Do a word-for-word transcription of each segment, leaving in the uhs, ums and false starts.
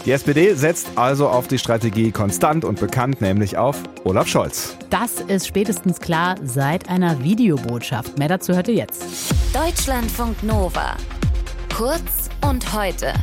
Die S P D setzt also auf die Strategie konstant und bekannt, nämlich auf Olaf Scholz. Das ist spätestens klar seit einer Videobotschaft. Mehr dazu hört ihr jetzt. Deutschlandfunk Nova. Kurz und heute.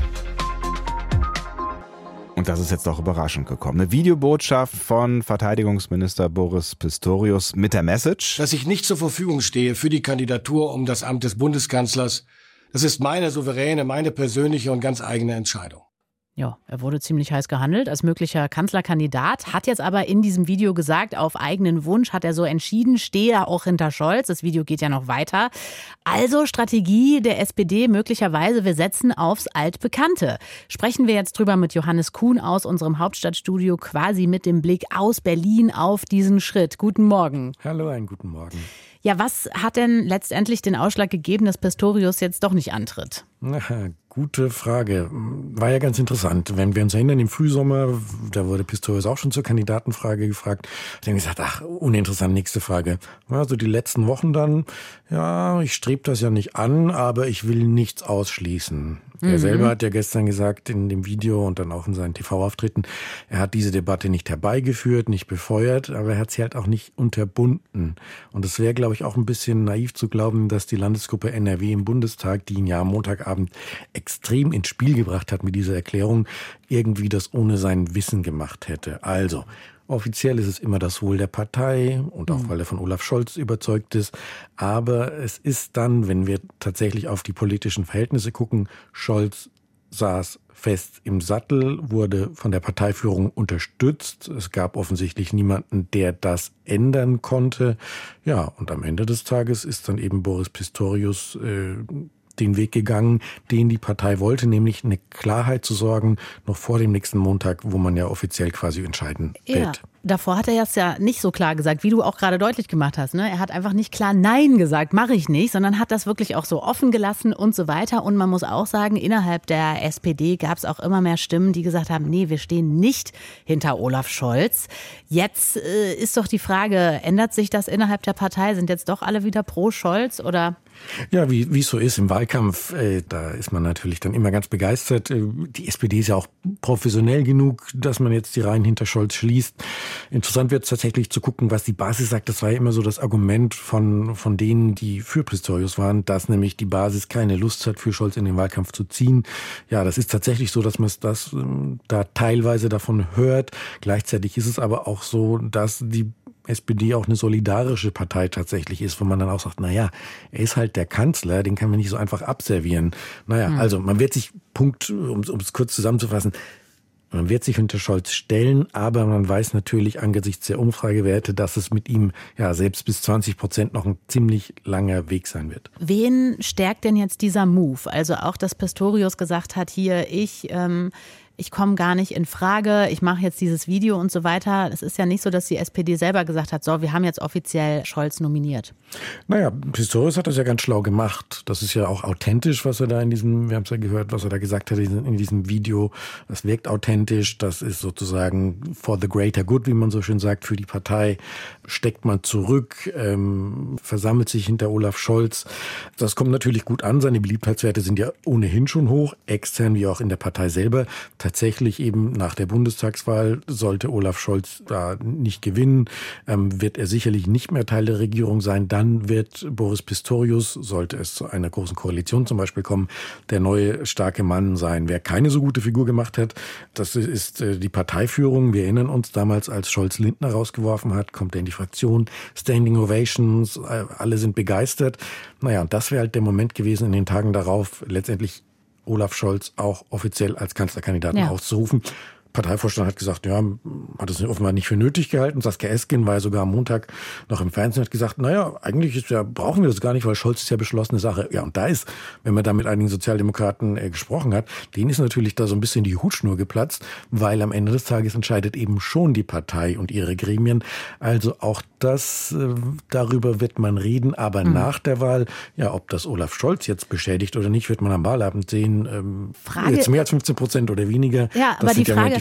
Und das ist jetzt auch überraschend gekommen. Eine Videobotschaft von Verteidigungsminister Boris Pistorius mit der Message: Dass ich nicht zur Verfügung stehe für die Kandidatur um das Amt des Bundeskanzlers, das ist meine souveräne, meine persönliche und ganz eigene Entscheidung. Ja, er wurde ziemlich heiß gehandelt als möglicher Kanzlerkandidat, hat jetzt aber in diesem Video gesagt, auf eigenen Wunsch hat er so entschieden, stehe er auch hinter Scholz. Das Video geht ja noch weiter. Also Strategie der S P D möglicherweise, wir setzen aufs Altbekannte. Sprechen wir jetzt drüber mit Johannes Kuhn aus unserem Hauptstadtstudio, quasi mit dem Blick aus Berlin auf diesen Schritt. Guten Morgen. Hallo, einen guten Morgen. Ja, was hat denn letztendlich den Ausschlag gegeben, dass Pistorius jetzt doch nicht antritt? Na, gute Frage. War ja ganz interessant. Wenn wir uns erinnern, im Frühsommer, da wurde Pistorius auch schon zur Kandidatenfrage gefragt. Dann haben wir gesagt, ach, uninteressant, nächste Frage. Also die letzten Wochen dann, ja, ich strebe das ja nicht an, aber ich will nichts ausschließen. Er Mhm. selber hat ja gestern gesagt in dem Video und dann auch in seinen T V-Auftritten, er hat diese Debatte nicht herbeigeführt, nicht befeuert, aber er hat sie halt auch nicht unterbunden. Und es wäre, glaube ich, auch ein bisschen naiv zu glauben, dass die Landesgruppe N R W im Bundestag, die ihn ja am Montagabend extrem ins Spiel gebracht hat mit dieser Erklärung, irgendwie das ohne sein Wissen gemacht hätte. Also, offiziell ist es immer das Wohl der Partei und auch, weil er von Olaf Scholz überzeugt ist. Aber es ist dann, wenn wir tatsächlich auf die politischen Verhältnisse gucken, Scholz saß fest im Sattel, wurde von der Parteiführung unterstützt. Es gab offensichtlich niemanden, der das ändern konnte. Ja, und am Ende des Tages ist dann eben Boris Pistorius äh, den Weg gegangen, den die Partei wollte, nämlich eine Klarheit zu sorgen, noch vor dem nächsten Montag, wo man ja offiziell quasi entscheiden Ja, wird. davor hat er jetzt ja nicht so klar gesagt, wie du auch gerade deutlich gemacht hast. Ne? Er hat einfach nicht klar Nein gesagt, mache ich nicht, sondern hat das wirklich auch so offen gelassen und so weiter. Und man muss auch sagen, innerhalb der S P D gab es auch immer mehr Stimmen, die gesagt haben, nee, wir stehen nicht hinter Olaf Scholz. Jetzt äh, ist doch die Frage, ändert sich das innerhalb der Partei? Sind jetzt doch alle wieder pro Scholz oder? Ja, wie wie es so ist im Wahlkampf, äh, da ist man natürlich dann immer ganz begeistert. Äh, die S P D ist ja auch professionell genug, dass man jetzt die Reihen hinter Scholz schließt. Interessant wird es tatsächlich zu gucken, was die Basis sagt. Das war ja immer so das Argument von von denen, die für Pistorius waren, dass nämlich die Basis keine Lust hat, für Scholz in den Wahlkampf zu ziehen. Ja, das ist tatsächlich so, dass man es das äh, da teilweise davon hört. Gleichzeitig ist es aber auch so, dass die S P D auch eine solidarische Partei tatsächlich ist, wo man dann auch sagt, naja, er ist halt der Kanzler, den kann man nicht so einfach abservieren. Naja, mhm. also man wird sich, Punkt, um, um es kurz zusammenzufassen, man wird sich hinter Scholz stellen, aber man weiß natürlich angesichts der Umfragewerte, dass es mit ihm ja selbst bis zwanzig Prozent noch ein ziemlich langer Weg sein wird. Wen stärkt denn jetzt dieser Move? Also auch, dass Pistorius gesagt hat, hier, ich... Ähm Ich komme gar nicht in Frage, ich mache jetzt dieses Video und so weiter. Es ist ja nicht so, dass die S P D selber gesagt hat, so, wir haben jetzt offiziell Scholz nominiert. Naja, Pistorius hat das ja ganz schlau gemacht. Das ist ja auch authentisch, was er da in diesem, wir haben es ja gehört, was er da gesagt hat in diesem Video. Das wirkt authentisch, das ist sozusagen for the greater good, wie man so schön sagt, für die Partei. Steckt man zurück, ähm, versammelt sich hinter Olaf Scholz. Das kommt natürlich gut an, seine Beliebtheitswerte sind ja ohnehin schon hoch, extern wie auch in der Partei selber. Tatsächlich eben nach der Bundestagswahl sollte Olaf Scholz da nicht gewinnen, ähm, wird er sicherlich nicht mehr Teil der Regierung sein. Dann wird Boris Pistorius, sollte es zu einer großen Koalition zum Beispiel kommen, der neue starke Mann sein. Wer keine so gute Figur gemacht hat, das ist äh, die Parteiführung. Wir erinnern uns damals, als Scholz Lindner rausgeworfen hat, kommt er in die Fraktion, Standing Ovations, äh, alle sind begeistert. Naja, und das wäre halt der Moment gewesen in den Tagen darauf, letztendlich Olaf Scholz auch offiziell als Kanzlerkandidaten ja. auszurufen. Parteivorstand hat gesagt, ja, hat es offenbar nicht für nötig gehalten. Saskia Esken war ja sogar am Montag noch im Fernsehen und hat gesagt, naja, eigentlich ist ja, brauchen wir das gar nicht, weil Scholz ist ja beschlossene Sache. Ja, und da ist, wenn man da mit einigen Sozialdemokraten äh, gesprochen hat, denen ist natürlich da so ein bisschen die Hutschnur geplatzt, weil am Ende des Tages entscheidet eben schon die Partei und ihre Gremien. Also auch das, äh, darüber wird man reden, aber mhm. nach der Wahl, ja, ob das Olaf Scholz jetzt beschädigt oder nicht, wird man am Wahlabend sehen. Ähm, Frage, jetzt mehr als fünfzehn Prozent oder weniger. Ja, das aber die Frage, die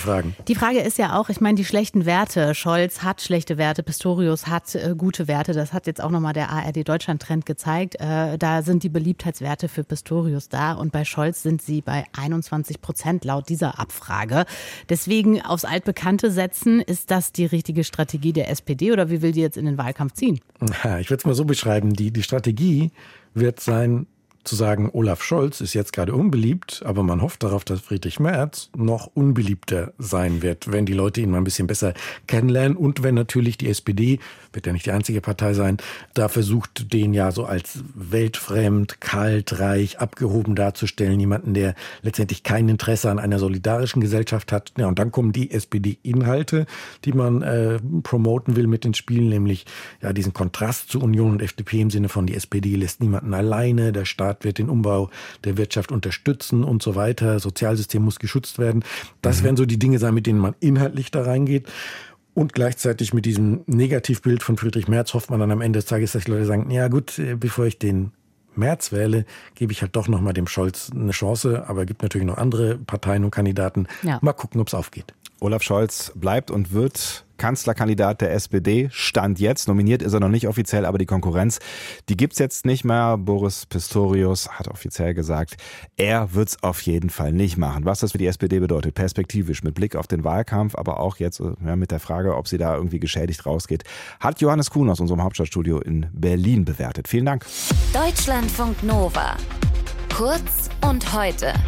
fragen. Die Frage ist ja auch, ich meine, die schlechten Werte. Scholz hat schlechte Werte, Pistorius hat äh, gute Werte. Das hat jetzt auch nochmal der A R D-Deutschland-Trend gezeigt. Äh, da sind die Beliebtheitswerte für Pistorius da und bei Scholz sind sie bei einundzwanzig Prozent laut dieser Abfrage. Deswegen aufs Altbekannte setzen, ist das die richtige Strategie der S P D oder wie will die jetzt in den Wahlkampf ziehen? Ja, ich würde es mal so beschreiben, die, die Strategie wird sein, zu sagen, Olaf Scholz ist jetzt gerade unbeliebt, aber man hofft darauf, dass Friedrich Merz noch unbeliebter sein wird, wenn die Leute ihn mal ein bisschen besser kennenlernen und wenn natürlich die S P D, wird ja nicht die einzige Partei sein, da versucht, den ja so als weltfremd, kalt, reich, abgehoben darzustellen, jemanden, der letztendlich kein Interesse an einer solidarischen Gesellschaft hat. Ja, und dann kommen die S P D-Inhalte, die man äh, promoten will mit den Spielen, nämlich ja diesen Kontrast zu Union und F D P im Sinne von, die S P D lässt niemanden alleine, der Staat wird den Umbau der Wirtschaft unterstützen und so weiter. Sozialsystem muss geschützt werden. Das mhm. werden so die Dinge sein, mit denen man inhaltlich da reingeht. Und gleichzeitig mit diesem Negativbild von Friedrich Merz hofft man dann am Ende des Tages, dass die Leute sagen, ja gut, bevor ich den Merz wähle, gebe ich halt doch nochmal dem Scholz eine Chance. Aber es gibt natürlich noch andere Parteien und Kandidaten. Ja. Mal gucken, ob es aufgeht. Olaf Scholz bleibt und wird Kanzlerkandidat der S P D. Stand jetzt. Nominiert ist er noch nicht offiziell, aber die Konkurrenz, die gibt's jetzt nicht mehr. Boris Pistorius hat offiziell gesagt, er wird's auf jeden Fall nicht machen. Was das für die S P D bedeutet, perspektivisch, mit Blick auf den Wahlkampf, aber auch jetzt ja, mit der Frage, ob sie da irgendwie geschädigt rausgeht, hat Johannes Kuhn aus unserem Hauptstadtstudio in Berlin bewertet. Vielen Dank. Deutschlandfunk Nova. Kurz und heute.